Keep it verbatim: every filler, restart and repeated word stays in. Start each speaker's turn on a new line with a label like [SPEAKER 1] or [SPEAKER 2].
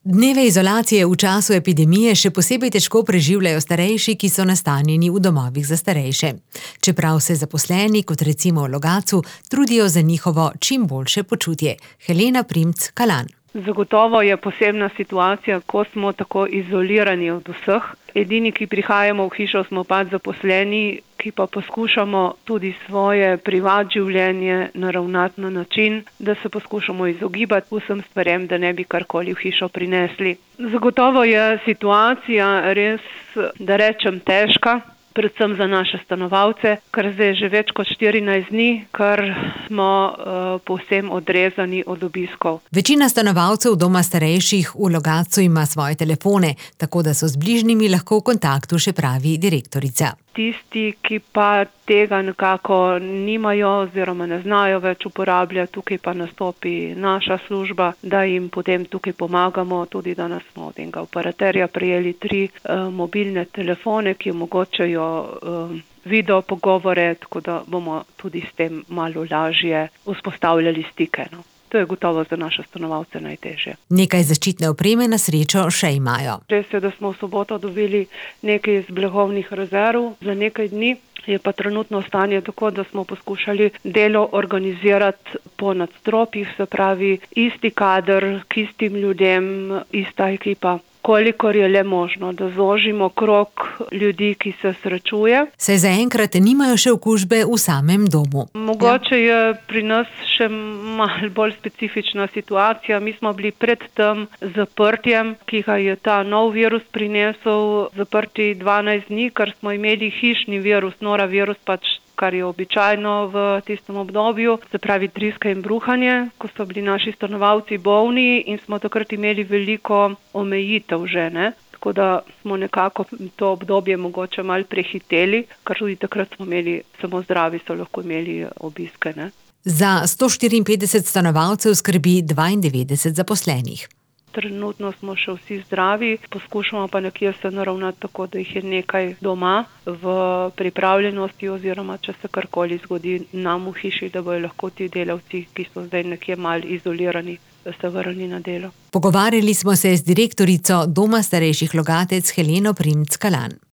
[SPEAKER 1] Dneve izolacije v času epidemije še posebej težko preživljajo starejši, ki so nastanjeni v domovih za starejše. Čeprav se zaposleni, kot recimo v Logatcu, trudijo za njihovo čim boljše počutje. Helena Primc Kalan.
[SPEAKER 2] Zagotovo je posebna situacija, ko smo tako izolirani od vseh. Edini, ki prihajamo v hišo, smo pač zaposleni, ki pa poskušamo tudi svoje privat življenje naravnati na način, da se poskušamo izogibati vsem stvarem, da ne bi karkoli v hišo prinesli. Zagotovo je situacija res, da rečem, težka, predvsem za naše stanovalce, ker zdaj že več kot štirinajst dni, ker smo uh, povsem odrezani od obiskov.
[SPEAKER 1] Večina stanovalcev doma starejših v Logatcu ima svoje telefone, tako da so z bližnjimi lahko v kontaktu, še pravi direktorica.
[SPEAKER 2] Tisti, ki pa tega nekako nimajo oziroma ne znajo več uporabljati, tukaj pa nastopi naša služba, da jim potem tukaj pomagamo. Tudi danes smo od enega operaterja prejeli tri uh, mobilne telefone, ki omogočajo uh, video pogovore, tako da bomo tudi s tem malo lažje vzpostavljali stike. No. To je gotovo za naše stanovalce najtežje.
[SPEAKER 1] Nekaj zaščitne opreme na srečo še imajo.
[SPEAKER 2] Res je, da smo v soboto dobili nekaj iz blagovnih rezerv za nekaj dni. Je pa trenutno stanje tako, da smo poskušali delo organizirati po nadstropjih, se pravi isti kader, k istim ljudem, ista ekipa. Kolikor je le možno, da zožimo krog ljudi, ki se srečuje.
[SPEAKER 1] Saj zaenkrat nimajo še okužbe v samem domu.
[SPEAKER 2] Mogoče je pri nas še malo bolj specifična situacija. Mi smo bili pred tem zaprtjem, ki ga je ta nov virus prinesel, zaprti dvanajst dni, ker smo imeli hišni virus, norovirus pač, kar je običajno v tistem obdobju, se pravi driska in bruhanje, ko so bili naši stanovalci bolni in smo takrat imeli veliko omejitev že, ne? Tako da smo nekako to obdobje mogoče malo prehiteli, ker tudi takrat smo imeli, samo zdravi so lahko imeli obiske, ne?
[SPEAKER 1] Za sto štiriinpetdeset stanovalcev skrbi dvaindevetdeset zaposlenih.
[SPEAKER 2] Trenutno smo še vsi zdravi, poskušamo pa nekje se naravnati tako, da jih je nekaj doma v pripravljenosti oziroma če se karkoli zgodi nam v hiši, da bojo lahko ti delavci, ki so zdaj nekje malo izolirani, da se vrnili na delo.
[SPEAKER 1] Pogovarjali smo se z direktorico Doma starejših Logatec Heleno Primc Kalan.